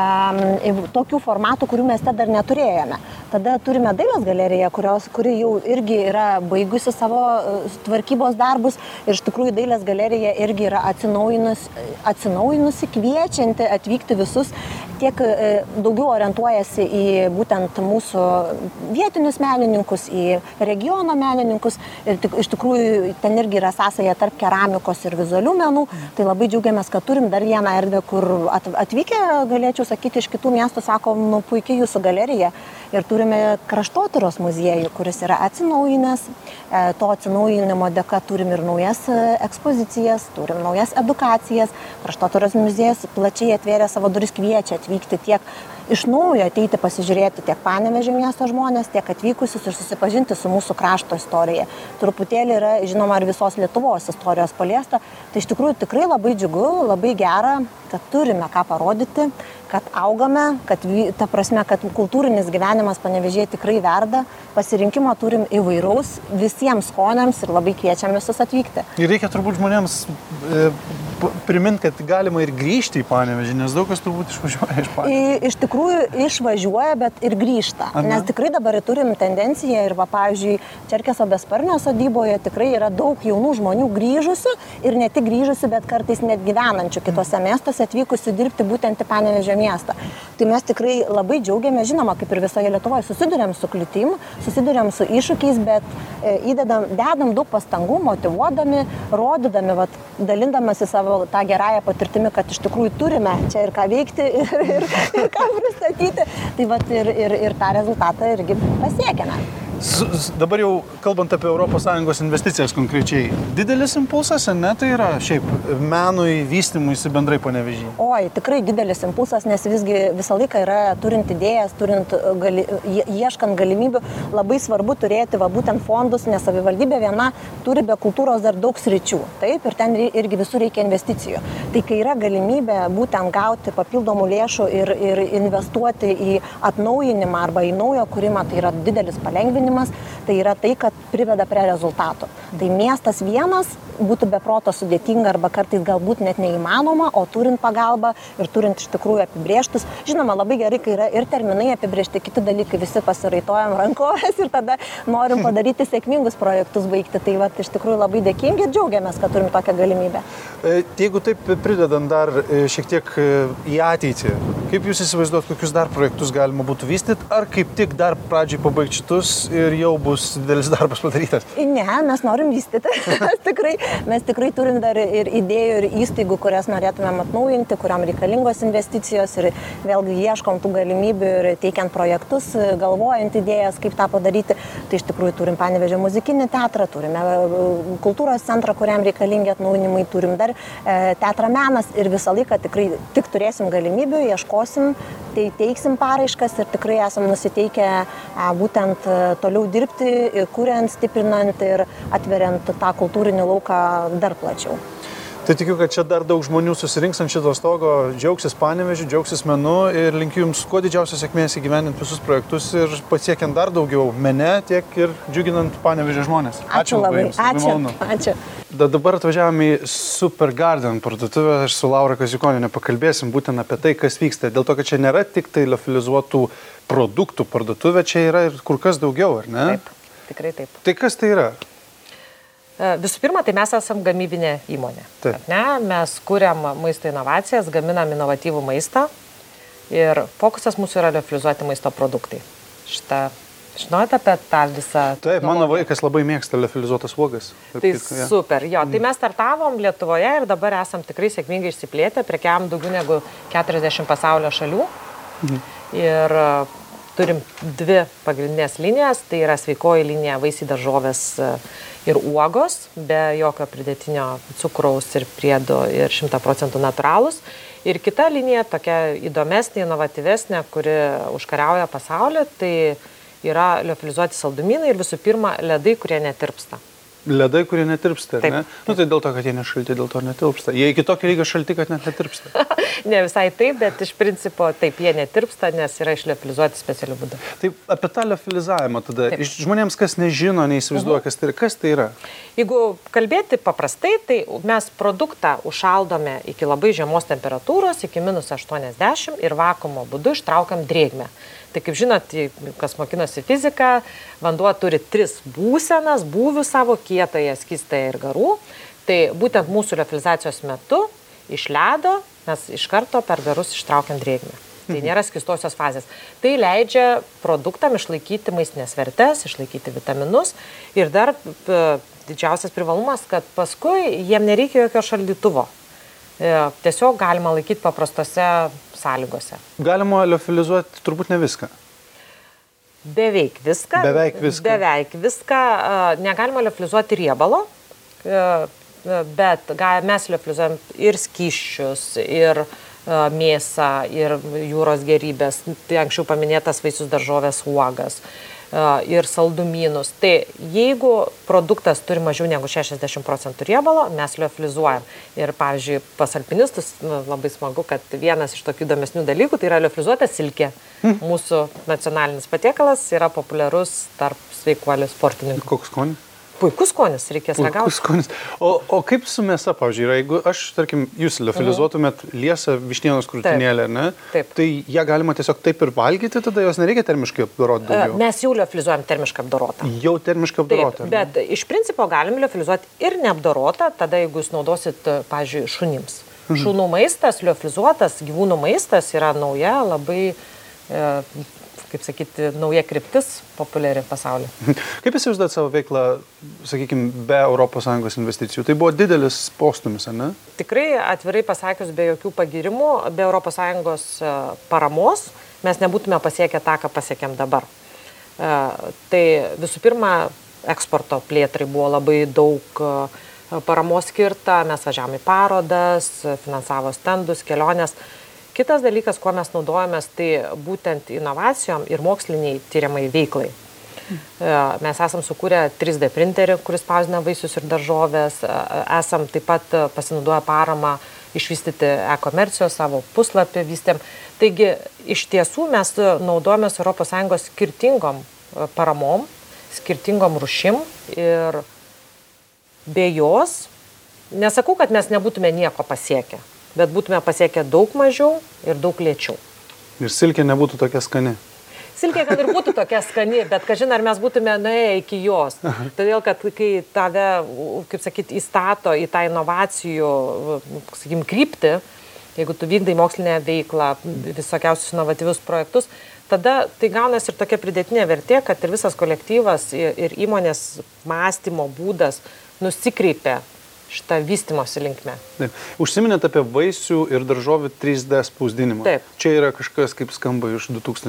tokių formatų, kurių mes dar neturėjome. Tada turime dailės galeriją, kuri jau irgi yra baigusi savo tvarkybos darbus ir iš tikrųjų dailės galerija irgi yra atsinaujinusi, kviečianti atvykti visus, tiek daugiau orientuojasi į būtent mūsų vietinius menininkus, į regiono menininkus ir iš tikrųjų ten irgi yra sąsaja tarp keramikos ir vizualių menų, tai labai džiaugiamės, kad turim dar vieną erdvę, kur atvykę, galėčiau sakyti, iš kitų miestų, sakom, puikiai jūsų galerija ir turime kraštotyros muziejų, kuris yra atsinaujinęs, to atsinaujinimo dėka turim ir naujas ekspozicijas, turim naujas edukacijas, kraštotyros muziejus plačiai atvėrė savo duris, kviečia atvykti tiek iš naujo ateiti pasižiūrėti tiek Panevėžio miesto žmonės, tiek atvykusius ir susipažinti su mūsų krašto istorija. Truputėlį yra, žinoma, ir visos Lietuvos istorijos paliesta. Tai iš tikrųjų tikrai labai džiugu, labai gera, kad turime ką parodyti, kad augame, kad kultūrinis gyvenimas Panevėžyje tikrai verda, pasirinkimą turim įvairaus visiems skoniams ir labai kviečiam visus atvykti. Ir reikia turbūt žmonėms priminti, kad galima ir grįžti į Panevėžį, nes daug kas turbūt išvažiuoja iš Panevėžio. Iš tikrųjų išvažiuoja, bet ir grįžta. Nes tikrai dabar turim tendenciją ir, pavyzdžiui, Čerkeso besparnio sodyboje tikrai yra daug jaunų žmonių grįžusių ir ne tik grįžusių, bet kartais net gyvenančių kitose miestuose atvykusių dirbti būtent į Panevėžio miestą. Tai mes tikrai labai džiaugiamės, žinoma, kaip ir visoje Lietuvoje, susiduriam su kliūtim, susiduriam su iššūkiais, bet dedam daug pastangų, motyvuodami, rodydami, dalindamasi savo tą gerąją patirtimį, kad iš tikrųjų turime čia ir ką veikti, ir ką pristatyti. Tai ir tą rezultatą irgi pasiekėme. Dabar jau kalbant apie ES investicijas konkrečiai, didelis impulsas, ne, tai yra šiaip menui, vystymuisi bendrai Panevėžyje? Oi, tikrai didelis impulsas, nes visgi visą laiką yra turint idėjas, ieškant galimybių, labai svarbu turėti būtent fondus, nes savivaldybė viena turi be kultūros dar daug sričių, taip, ir ten irgi visur reikia investicijų. Tai kai yra galimybė būtent gauti papildomų lėšų ir investuoti į atnaujinimą arba į naujo kūrimą, tai yra didelis palengvinimas. Tai yra tai, kad priveda prie rezultatų. Tai miestas vienas būtų be proto sudėtinga arba kartais galbūt net neįmanoma, o turint pagalbą ir turint iš tikrųjų apibrėžtus. Žinoma, labai gerai, kai yra ir terminai apibrėžti, kiti dalykai, visi pasiraitojam rankovės ir tada norim padaryti sėkmingus projektus baigti. Tai iš tikrųjų labai dėkingi ir džiaugiamės, kad turim tokią galimybę. Jeigu taip pridedant dar šiek tiek į ateitį, kaip jūs įsivaizduot, kokius dar projektus galima būtų vystyti, ar kaip tik dar pradžiai pabaigti šitus ir jau bus didelis darbas padarytas? Ne, mes norim vystyti. Mes tikrai turim dar ir idėjų ir įstaigų, kurias norėtumėm atnaujinti, kuriam reikalingos investicijos ir vėlgi ieškom tų galimybių ir teikiant projektus, galvojant idėjas, kaip tą padaryti. Tai iš tikrųjų turim Panevėžio muzikinį teatrą, turime kultūros centrą, kuriam reikalingi atnaujinimai, turim dar teatrą menas ir visą laiką tikrai tik turėsim galimybių, ieškosim, tai teiksim paraiškas ir tikrai esam nusiteikę būtent toliau dirbti, kuriant, stiprinant ir atveriant tą kultūrinį lauką dar plačiau. Tai tikiu, kad čia dar daug žmonių susirinks ant šito stogo, džiaugsis Panevėžiu, džiaugsis menu ir linkiu jums kuo didžiausios sėkmės įgyvendinti visus projektus ir pasiekiant dar daugiau mene, tiek ir džiuginant Panevėžio žmonės. Ačiū labai. Ačiū. Dabar atvažiavome į Super Garden parduotuvę, aš su Laura Kaziukoniene pakalbėsim būtent apie tai, kas vyksta. Dėl to, kad čia nėra tik tai liofilizuotų produktų parduotuvė, čia yra ir kur kas daugiau, ar ne? Taip, tikrai taip. Tai kas tai yra? Visų pirma, tai mes esam gamybinė įmonė. Mes kuriam maisto inovacijas, gaminam inovatyvų maistą ir fokusas mūsų yra liofilizuoti maisto produktai. Žinote apie tą visą... Taip, mano vaikas labai mėgsta liofilizuotas uogas. Tai super, jo. Tai mes startavom Lietuvoje ir dabar esam tikrai sėkmingai išsiplėtę, prekiavom daugiau negu 40 pasaulio šalių. Ir turim dvi pagrindinės linijas, tai yra sveikoji linija vaisiai, daržovės ir uogos, be jokio pridėtinio cukraus ir priedo ir 100% natūralūs. Ir kita linija, tokia įdomesnė, inovatyvesnė, kuri užkariauja pasaulį, tai yra liofilizuoti saldumynai ir visų pirma ledai, kurie netirpsta. Ledai, kurie netirpsta, Taip. ne? Nu, tai dėl to, kad jie nešalti, dėl to netirpsta. Jie iki tokio lygio šalti, kad net netirpsta. Ne visai taip, bet iš principo taip jie netirpsta, nes yra išliofilizuoti specialiu būdu. Tai apie tą liofilizavimą tada, žmonėms, kas nežino, neįsivaizduoja, kas tai yra. Jeigu kalbėti paprastai, tai mes produktą užšaldome iki labai žemos temperatūros, iki -80 ir vakuumo būdu ištraukiam drėgmę. Tai kaip žinot, kas mokinosi fiziką, vanduo turi 3 būsenas, būvių savo, kietąją, skystąją ir garų. Tai būtent mūsų liofilizacijos metu iš ledo mes iš karto per garus ištraukiam drėgmę. Tai nėra skystosios fazės. Tai leidžia produktam išlaikyti maistinės vertes, išlaikyti vitaminus ir dar didžiausias privalumas, kad paskui jiem nereikia jokio šaldytuvo. Tiesiog galima laikyti paprastose sąlygose. Galima liofilizuoti turbūt ne viską. Beveik viską. Beveik viską. Beveik viską. Negalima liofilizuoti riebalo, bet mes liofilizuojam ir skysčius, ir mėsą, ir jūros gėrybės, tai anksčiau paminėtas vaisius, daržovės, uogas ir saldumynus. Tai jeigu produktas turi mažiau negu 60% riebalo, mes liofilizuojam. Ir, pavyzdžiui, pas alpinistus labai smagu, kad vienas iš tokių įdomesnių dalykų tai yra liofilizuota silkė. Mūsų nacionalinis patiekalas yra populiarus tarp sveikuolių sportininkų. Koks skonis? Puikus skonis, reikės ragauti. Puikus skonis. O kaip su mėsa, pavyzdžiui, yra, jeigu aš, tarkim, jūs liofilizuotumėt liesą vištienos krūtinėlę, ne? Taip. Tai ją galima tiesiog taip ir valgyti, tada jos nereikia termiškai apdoroti daugiau. Mes jau liofilizuojam termiškai apdorotą. Jau termiškai apdorotą. Bet iš principo galim liofilizuoti ir neapdorotą, tada jeigu jūs naudosit, pavyzdžiui, šunims. Šunų maistas, liofilizuotas gyvūnų maistas yra nauja, labai, kaip sakyti, nauja kryptis populiari pasaulyje. Kaip jūs įsivaizduojat savo veiklą, sakykime, be ES investicijų? Tai buvo didelis postūmis, ar ne? Tikrai, atvirai pasakius, be jokių pagirimų, be ES paramos mes nebūtume pasiekę tą, ką pasiekėm dabar. Tai visų pirma, eksporto plėtrai buvo labai daug paramos skirta, mes važiavome į parodas, finansavo stendus, kelionės. Kitas dalykas, kuo mes naudojamės, tai būtent inovacijom ir moksliniai tyriamai veiklai. Mes esam sukūrę 3D printerį, kuris spausdina vaisius ir daržovės. Esam taip pat pasinaudoję paramą išvystyti e-komercijos, savo puslapį vystėm. Taigi, iš tiesų mes naudojamės ES skirtingom paramom, skirtingom rušim ir be jos, nesakau, kad mes nebūtume nieko pasiekę, bet būtume pasiekę daug mažiau ir daug lėčiau. Ir silkė nebūtų tokia skani. Silkė gal ir būtų tokia skani, bet kažin ar mes būtume nuėję iki jos. Todėl, kad kai tave, kaip sakyti, įstato į tą inovacijų, sakykim, kryptį, jeigu tu vykdai mokslinę veiklą, visokiausius inovatyvius projektus, tada tai gaunasi ir tokia pridėtinė vertė, kad ir visas kolektyvas ir įmonės mąstymo būdas nusikreipia šitą vystymosi linkme. Užsiminėt apie vaisių ir daržovių 3D spausdinimą. Taip. Čia yra kažkas, kaip skamba, iš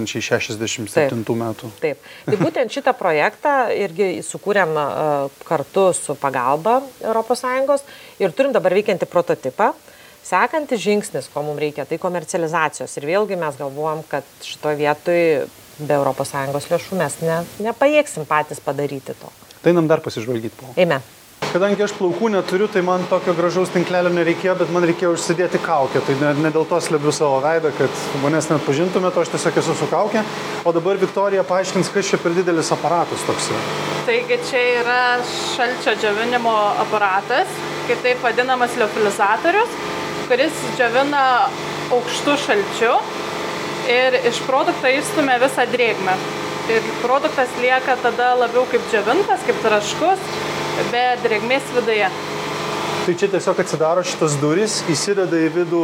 2067 metų. Taip. Tai būtent šitą projektą irgi sukūrėm kartu su pagalba ES ir turim dabar veikiantį prototipą. Sekantis žingsnis, ko mums reikia, tai komercializacijos. Ir vėlgi mes galvojam, kad šitoje vietoje be ES lėšų mes nepajėgsim patys padaryti to. Tai nam dar pasižvalgyti po. Eime. Kadangi aš plaukų neturiu, tai man tokio gražaus tinklelio nereikėjo, bet man reikėjo užsidėti kaukę. Tai ne dėl to slepiu savo veidą, kad manęs net pažintumėte, aš tiesiog esu su kaukė. O dabar Viktorija paaiškins, kas čia per didelis aparatas toks yra. Taigi čia yra šalčio džiovinimo aparatas, kitaip vadinamas liofilizatorius, kuris džiovina aukštų šalčių ir iš produkto išstumia visą drėgmę. Ir produktas lieka tada labiau kaip džiovintas, kaip traškus, be drėgmės viduje. Tai čia tiesiog atsidaro šitas durys, įsideda į vidų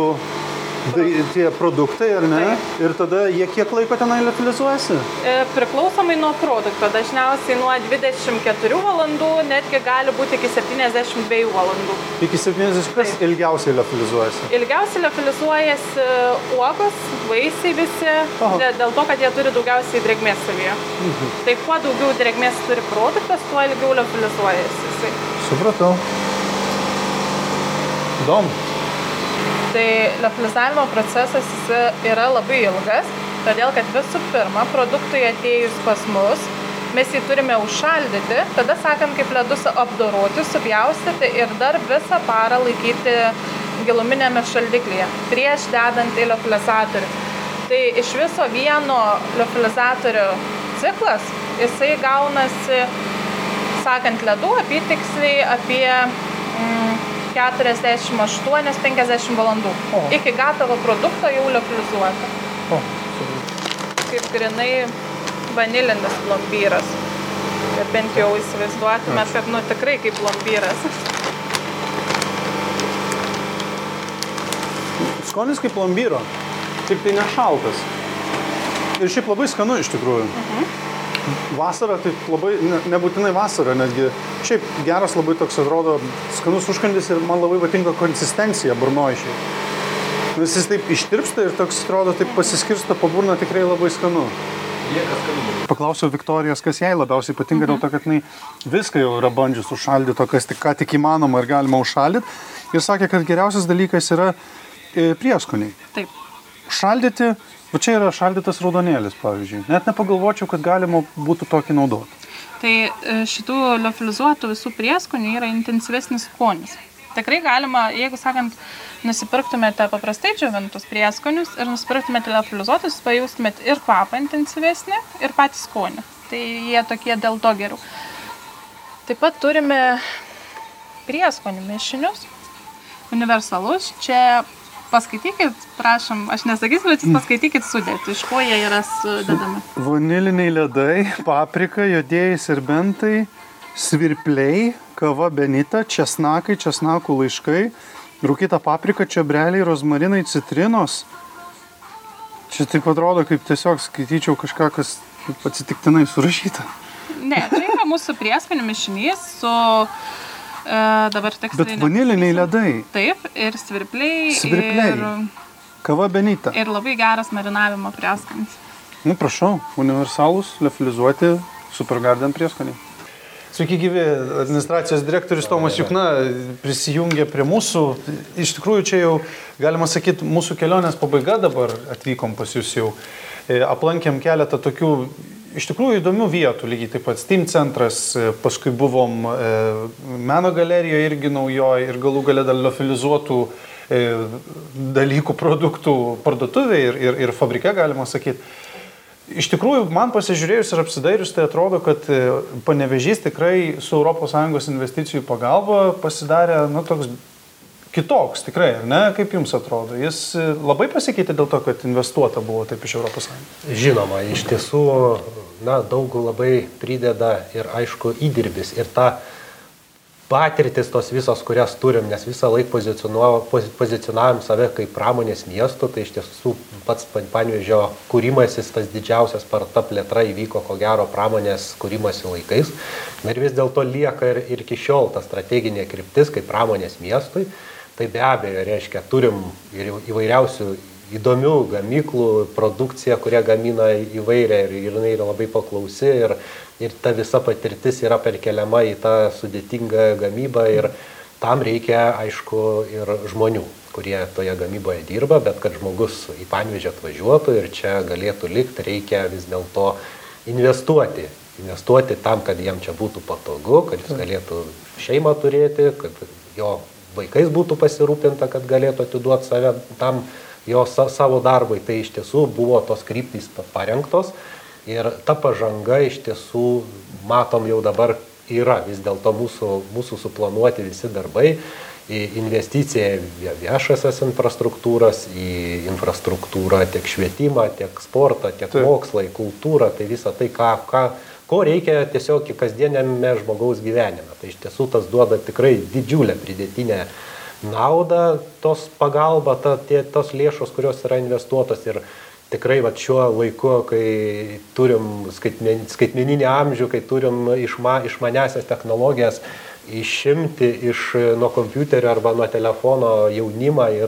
tie produktai, ar ne? Taip. Ir tada jie kiek laiko tenai liofilizuojasi? Priklausomai nuo produkto, dažniausiai nuo 24 valandų, netgi gali būti iki 72 valandų. Iki 70, kas ilgiausiai liofilizuojasi? Ilgiausiai liofilizuojasi uogos, vaisiai visi, dėl to, kad jie turi daugiausiai drėgmės savyje. Tai kuo daugiau drėgmės turi produktas, tuo ilgiau liofilizuojasi. Supratau. Įdomu. Tai liofilizavimo procesas yra labai ilgas, todėl kad visų pirma, produktui atėjus pas mus, mes jį turime užšaldyti, tada, sakant, kaip ledus apdoroti, supjaustyti ir dar visą parą laikyti giluminėme šaldiklyje, prieš dedant į liofilizatorių. Tai iš viso vieno liofilizatorių ciklas, jisai gaunasi, sakant, ledų apytiksliai apie 48-50 valandų. Iki gatavo produkto jau liofilizuota. Kaip grinai vanilinis plombyras. Ir bent jau įsivaizduotumėt, kad tikrai kaip plombyras. Skonis kaip plombyro, tik tai nešaltas. Ir šiaip labai skanu iš tikrųjų. Vasara, tai labai, nebūtinai vasara, netgi šiaip geras labai toks atrodo skanus užkandis ir man labai patinka konsistencija burnoišiai. Nes jis taip ištirpsta ir toks atrodo taip pasiskirsto po burną, tikrai labai skanu. Paklausiau Viktorijos, kas jai labiausiai patinka dėl to, kad jinai viską jau yra bandžius užšaldyti, kas ką tik įmanoma ir galima užšaldyti. Ir sakė, kad geriausias dalykas yra prieskoniai. Taip. Šaldyti, va čia yra šaldytas raudonėlis, pavyzdžiui. Net nepagalvočiau, kad galima būtų tokį naudoti. Tai šitų liofilizuotų visų prieskonių yra intensyvesnis skonis. Tikrai galima, jeigu, sakant, nusipirktumėte paprastai džiovintus prieskonius ir nusipirktumėte liofilizuotus, pajustumėte ir kvapą intensyvesnį, ir patį skonį. Tai jie tokie dėl to geriau. Taip pat turime prieskonių mišinius, universalus. Čia paskaitykit, prašom, aš nesakysiu, bet jūs paskaitykit sudėtį, iš ko jie yra sudedami. Vaniliniai ledai, paprika, juodieji serbentai, svirpliai, kava benita, česnakai, česnakų laiškai, rūkyta paprika, čiobreliai, rozmarinai, citrinos. Čia taip atrodo, kaip tiesiog skaityčiau kažką, kas atsitiktinai surašyta. Ne, čia yra mūsų prieskonių mišinys su... dabar tiksliai. Bet vaniliniai ledai. Taip, ir svirpliai. Svirpliai. Kava benita. Ir labai geras marinavimo prieskonis. Nu, prašau, universalūs, liofilizuoti Supergarden prieskoniai. Sveiki gyvi, administracijos direktorius Tomas Jukna prisijungė prie mūsų. Iš tikrųjų, čia jau, galima sakyti, mūsų kelionės pabaiga dabar atvykom pas jūs jau. Aplankėm keletą tokių iš tikrųjų įdomių vietų, lygiai taip pat Steam centras, paskui buvom meno galerijoje irgi naujoje ir galų gale liofilizuotų dalykų, produktų parduotuvė ir fabrike, galima sakyti. Iš tikrųjų, man pasižiūrėjus ir apsidairius, tai atrodo, kad Panevėžys tikrai su ES investicijų pagalba pasidarė, toks kitoks tikrai, ar ne? Kaip jums atrodo? Jis labai pasikeitė dėl to, kad investuota buvo taip iš ES? Žinoma, iš tiesų, daug labai prideda ir aišku įdirbis. Ir ta patirtis tos visos, kurias turim, nes visą laiką pozicionavom save kaip pramonės miesto, tai iš tiesų pats Panevėžio kūrimasis, tas didžiausias sparta plėtra įvyko, ko gero, pramonės kūrimasi laikais. Ir vis dėlto lieka ir iki šiol ta strateginė kryptis kaip pramonės miestui. Tai be abejo, reiškia, turim ir įvairiausių įdomių gamyklų, produkciją, kurie gamina įvairią ir jinai yra labai paklausi ir ta visa patirtis yra perkeliama į tą sudėtingą gamybą ir tam reikia, aišku, ir žmonių, kurie toje gamyboje dirba, bet kad žmogus į Panevėžį atvažiuotų ir čia galėtų likti, reikia vis dėlto investuoti tam, kad jam čia būtų patogu, kad jis galėtų šeimą turėti, kad jo vaikais būtų pasirūpinta, kad galėtų atiduoti save tam jo savo darbui. Tai iš tiesų buvo tos kryptys parengtos ir ta pažanga iš tiesų, matom jau dabar yra vis dėlto mūsų suplanuoti visi darbai, į investiciją į viešasias infrastruktūras, į infrastruktūrą tiek švietimą, tiek sportą, tiek mokslą, į kultūrą, tai visą tai, ko reikia tiesiog kasdieniame žmogaus gyvenime. Tai iš tiesų tas duoda tikrai didžiulę pridėtinę naudą, tos pagalba, tos lėšos, kurios yra investuotos ir tikrai šiuo laiku, kai turim skaitmeninį amžių, kai turim išmaniasias technologijas, išimti nuo kompiuterio arba nuo telefono jaunimą ir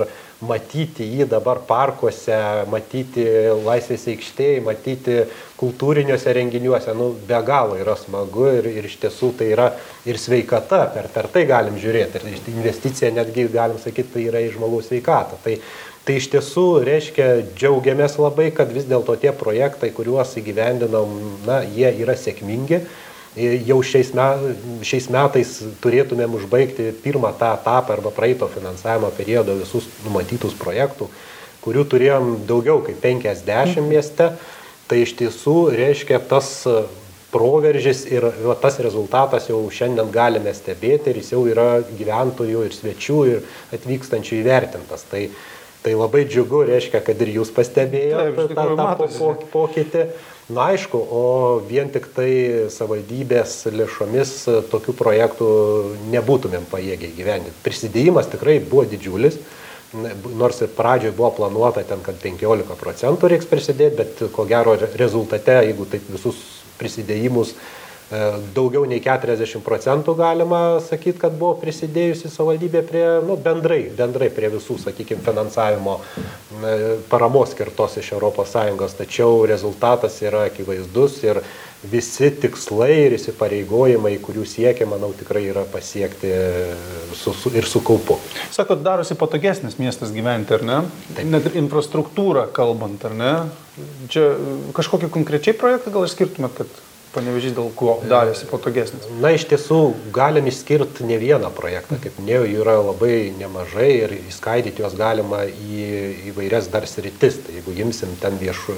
matyti jį dabar parkuose, matyti Laisvės aikštėje, matyti kultūriniuose renginiuose, be galo yra smagu ir iš tiesų tai yra ir sveikata, per tai galim žiūrėti, ir investicija netgi, galim sakyti, tai yra į žmogaus sveikatą. Tai iš tiesų reiškia, džiaugiamės labai, kad vis dėlto tie projektai, kuriuos įgyvendinom, jie yra sėkmingi. Jau šiais metais turėtumėm užbaigti pirmą tą etapą arba praeito finansavimo periodo visus numatytus projektų, kurių turėjom daugiau kaip 50 mieste. Tai iš tiesų reiškia tas proveržis ir tas rezultatas jau šiandien galime stebėti ir jis jau yra gyventojų ir svečių ir atvykstančių įvertintas. Tai labai džiugu, reiškia, kad ir jūs pastebėjote tą pokytį. Aišku, o vien tik tai savivaldybės lėšomis tokių projektų nebūtumėm pajėgiai gyvendinti. Prisidėjimas tikrai buvo didžiulis, nors ir pradžioje buvo planuota ten, kad 15% reiks prisidėti, bet ko gero rezultate, jeigu taip visus prisidėjimus daugiau nei 40% galima sakyti, kad buvo prisidėjusi savivaldybė prie, bendrai prie visų, sakykime, finansavimo paramos skirtos iš ES, tačiau rezultatas yra akivaizdus ir visi tikslai ir įsipareigojimai, kurių siekia, manau, tikrai yra pasiekti ir su kaupu. Sakot, darosi patogesnis miestas gyventi, ar ne? Taip. Net infrastruktūrą kalbant, ar ne? Čia kažkokį konkrečiai projektą gal išskirtumėt, kad Panevėžys dėl ko darėsi patogesnis? Iš tiesų galim išskirti ne vieną projektą, kaip minėjau, jų yra labai nemažai ir įskaidyti juos galima į įvairias dar sritis. Tai jeigu imsim ten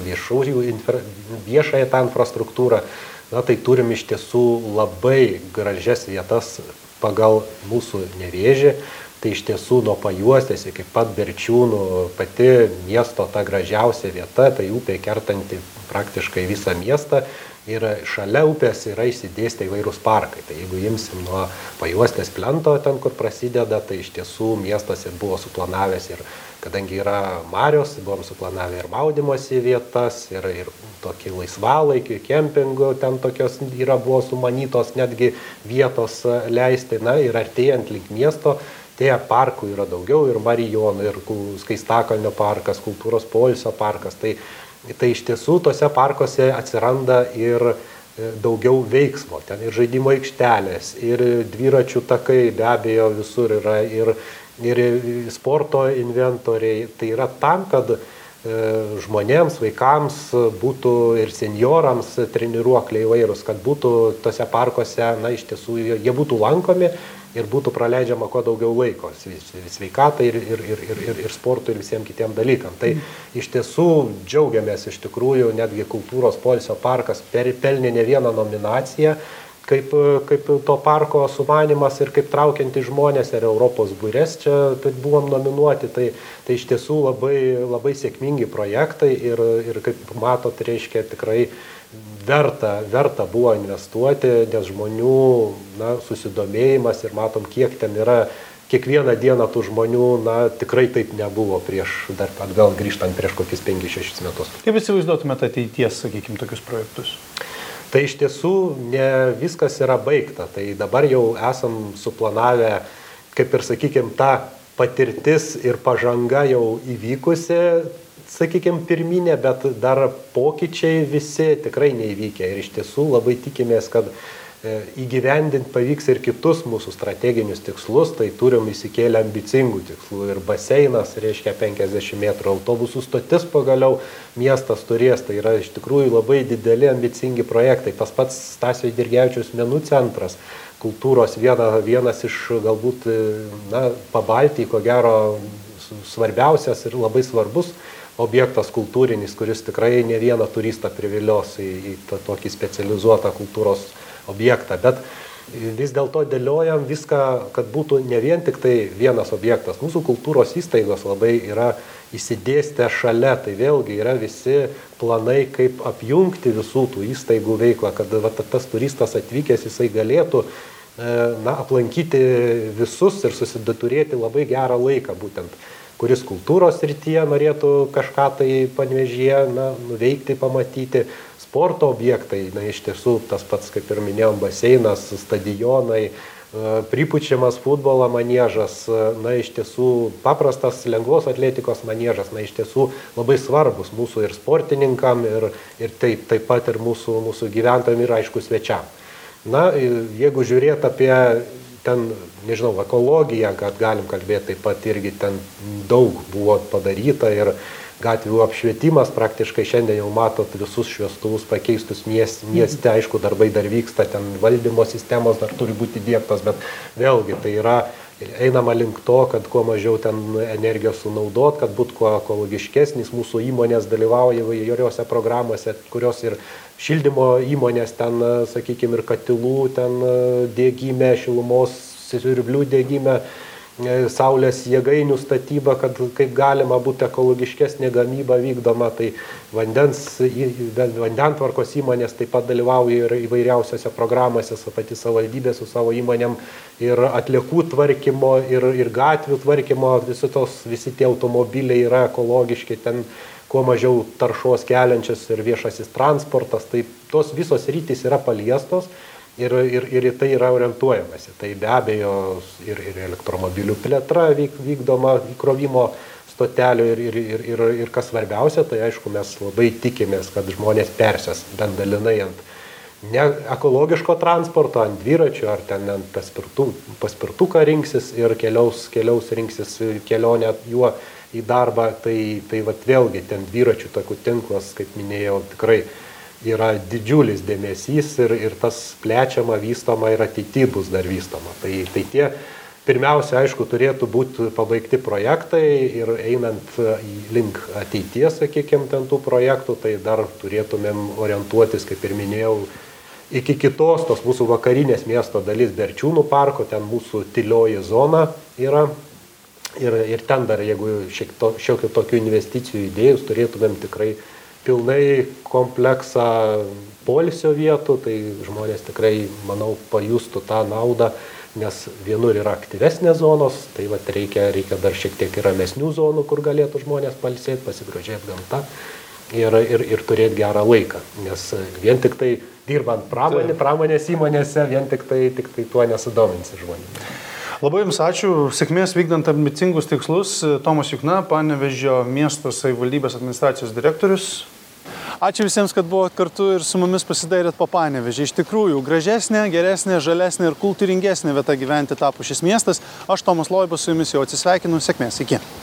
viešąją tą infrastruktūrą, tai turim iš tiesų labai gražias vietas pagal mūsų Nevėžį. Tai iš tiesų nuo Pajuostės iki pat Berčiūnų pati miesto ta gražiausia vieta, tai upė kertanti praktiškai visą miestą. Ir šalia upės yra išsidėstę įvairūs parkai. Tai jeigu imsim nuo Pajuostės plento, ten kur prasideda, tai iš tiesų miestas ir buvo suplanavęs ir kadangi yra marios, buvom suplanavę ir maudymosi vietas, ir tokį laisvalaikį, kempingo, ten tokios buvo sumanytos netgi vietos leisti. Ir artėjant link miesto, tie parkų yra daugiau, ir Marijonų, ir Skaistakalnio parkas, Kultūros poilsio parkas. Tai iš tiesų tose parkuose atsiranda ir daugiau veiksmo. Ten ir žaidimo aikštelės, ir dviračių takai, be abejo, visur yra, ir sporto inventoriai. Tai yra tam, kad žmonėms, vaikams būtų ir seniorams treniruokliai įvairūs, kad būtų tose parkuose, iš tiesų, jie būtų lankomi ir būtų praleidžiama kuo daugiau laiko sveikatai ir sportui ir visiems kitiem dalykam. Tai iš tiesų džiaugiamės, iš tikrųjų, netgi Kultūros poilsio parkas pelnė ne vieną nominaciją, kaip to parko sumanymas ir kaip traukianti žmonės ir Europos būrės čia buvom nominuoti. Tai iš tiesų labai sėkmingi projektai ir kaip matot, reiškia tikrai verta buvo investuoti, nes žmonių susidomėjimas ir matom, kiek ten yra kiekvieną dieną tų žmonių, tikrai taip nebuvo dar atgal grįžtant prieš kokius 5-6 metus. Kaip įsivaizduotumėte ateities, sakykime, tokius projektus? Tai iš tiesų ne viskas yra baigta. Tai dabar jau esam suplanavę, kaip ir, sakykime, ta patirtis ir pažanga jau įvykusi, sakykime, pirminė, bet dar pokyčiai visi tikrai neįvykę. Ir iš tiesų labai tikimės, kad įgyvendinti pavyks ir kitus mūsų strateginius tikslus, tai turim įsikėlę ambicingų tikslų. Ir baseinas, reiškia 50 metrų, autobusų stotis pagaliau miestas turės. Tai yra iš tikrųjų labai dideli ambicingi projektai. Tas pats Stasio Eidrigevičiaus menų centras, kultūros vienas iš galbūt Pabaltijai, ko gero, svarbiausias ir labai svarbus objektas kultūrinis, kuris tikrai ne vieną turistą privilios į tokį specializuotą kultūros objektą. Bet vis dėlto dėliojam viską, kad būtų ne vien tik tai vienas objektas. Mūsų kultūros įstaigos labai yra įsidėstę šalia, tai vėlgi yra visi planai, kaip apjungti visų tų įstaigų veiklą, kad tas turistas atvykęs jisai galėtų aplankyti visus ir susiturėti labai gerą laiką būtent, kuris kultūros srityje norėtų kažką tai Panevėžyje nuveikti, pamatyti. Sporto objektai, iš tiesų tas pats, kaip ir minėjom, baseinas, stadionai, pripučiamas futbolo maniežas, na iš tiesų paprastas lengvos atletikos maniežas, na iš tiesų labai svarbus mūsų ir sportininkam, ir taip pat ir mūsų gyventojam ir aišku svečiam. Na, jeigu žiūrėt apie ten, nežinau, ekologiją, kad galim kalbėti, taip pat irgi ten daug buvo padaryta ir gatvių apšvietimas praktiškai šiandien jau matot visus šviestuvus pakeistus mieste, aišku, darbai dar vyksta, ten valdymo sistemos dar turi būti įdiegtos, bet vėlgi tai yra einama link to, kad kuo mažiau ten energijos sunaudot, kad būtų kuo ekologiškesnis, mūsų įmonės dalyvauja įvairiose programuose, kurios ir šildymo įmonės ten, sakykime, ir katilų ten dėgyme, šilumos siurblių dėgyme, saulės jėgainių statyba, kad kaip galima būtų ekologiškesnė gamyba vykdoma, tai vandentvarkos įmonės taip pat dalyvauja ir įvairiausiose programuose, pati savivaldybė su savo įmonėm ir atliekų tvarkymo, ir gatvių tvarkymo, visi tie automobiliai yra ekologiški, ten kuo mažiau taršos keliančias ir viešasis transportas, tai tos visos rytis yra paliestos. Ir į tai yra orientuojamasi. Tai be abejo ir elektromobilių plėtra vykdoma įkrovimo stotelių ir kas svarbiausia, tai aišku, mes labai tikimės, kad žmonės persės bent dalinai ant ne ekologiško transporto, ant dviračių ar ten ant paspirtuką rinksis ir keliaus rinksis kelionę juo į darbą. Tai vat vėlgi ten dviračių tokių tinklas, kaip minėjau, tikrai yra didžiulis dėmesys ir tas plečiama, vystoma ir ateityje bus dar vystoma. Tai tie pirmiausia, aišku, turėtų būti pabaigti projektai ir einant link ateities, sakykime, ten tų projektų, tai dar turėtumėm orientuotis, kaip ir minėjau, iki kitos tos mūsų vakarinės miesto dalis Berčiūnų parko, ten mūsų tylioji zona yra. Ir ten dar, jeigu šiokių tokių investicijų įdėjus, turėtumėm tikrai pilnai kompleksą poilsio vietų, tai žmonės tikrai, manau, pajustų tą naudą, nes vienur yra aktyvesnės zonos, tai vat reikia dar šiek tiek ir ramesnių zonų, kur galėtų žmonės pailsėti, pasigrožėti gamtą ir turėti gerą laiką. Nes vien tik tai dirbant pramonės įmonėse, vien tik tai tuo nesudominsi žmonės. Labai Jums ačiū, sėkmės vykdant ambicingus tikslus. Tomas Jukna, Panevėžio miesto savivaldybės administracijos direktorius. Ačiū visiems, kad buvot kartu ir su mumis pasidairėt po Panevėžį. Iš tikrųjų, gražesnė, geresnė, žalesnė ir kultūringesnė vieta gyventi tapo šis miestas. Aš, Tomas Loibas, su Jumis jau atsisveikinu. Sėkmės. Iki.